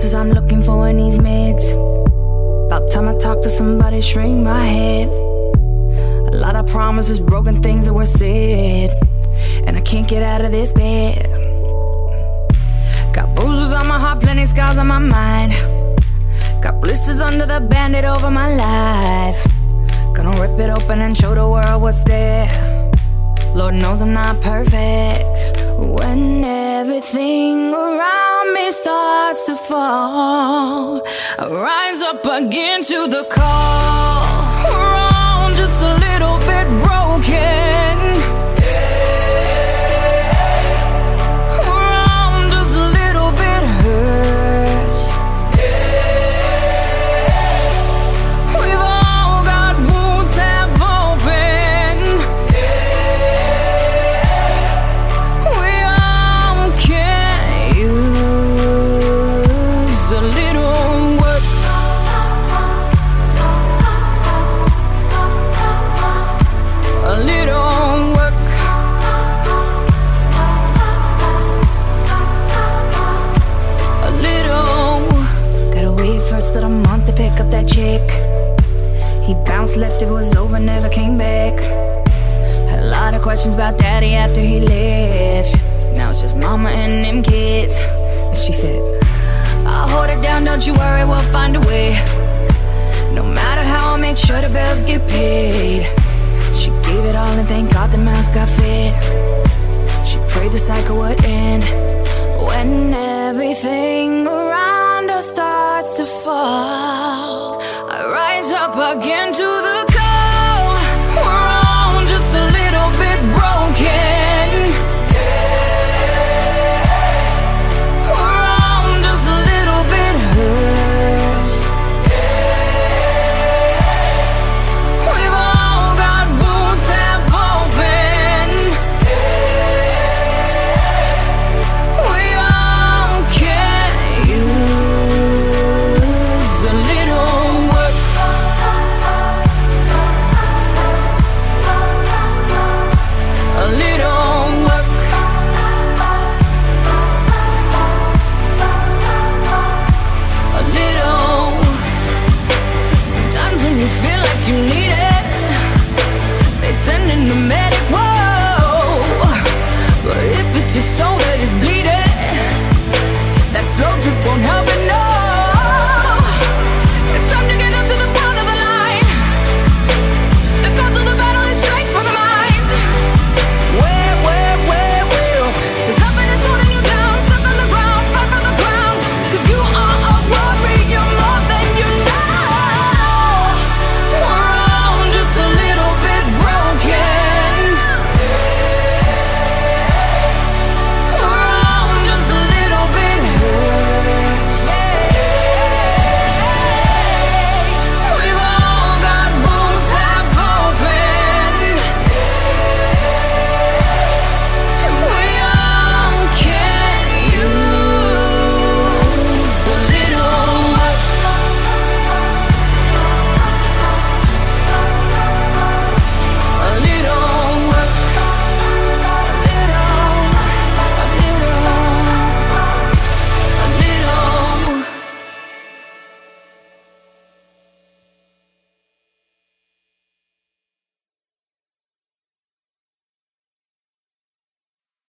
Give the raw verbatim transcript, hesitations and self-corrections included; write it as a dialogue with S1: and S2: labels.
S1: answers I'm looking for in these mids. About time I talk to somebody, shrink my head. A lot of promises, broken things that were said, and I can't get out of this bed. Got bruises on my heart, plenty scars on my mind. Got blisters under the band-aid over my life. Gonna rip it open and show the world what's there. Lord knows I'm not perfect. When everything around me starts to fall, I rise up again to the call. We're all just a little bit broken. We're all just a little bit hurt. We've all got wounds half open. We all can use a little work. A little work. A little. Gotta wait first of the month to pick up that check. He bounced, left, it was over, never came back. Had a lot of questions about daddy after he left. Now it's just mama and them kids. And she said, I'll hold it down, don't you worry, we'll find a way. No matter how, I'll make sure the bills get paid. She gave it all and thank God the mouse got fed. She prayed the cycle would end when everything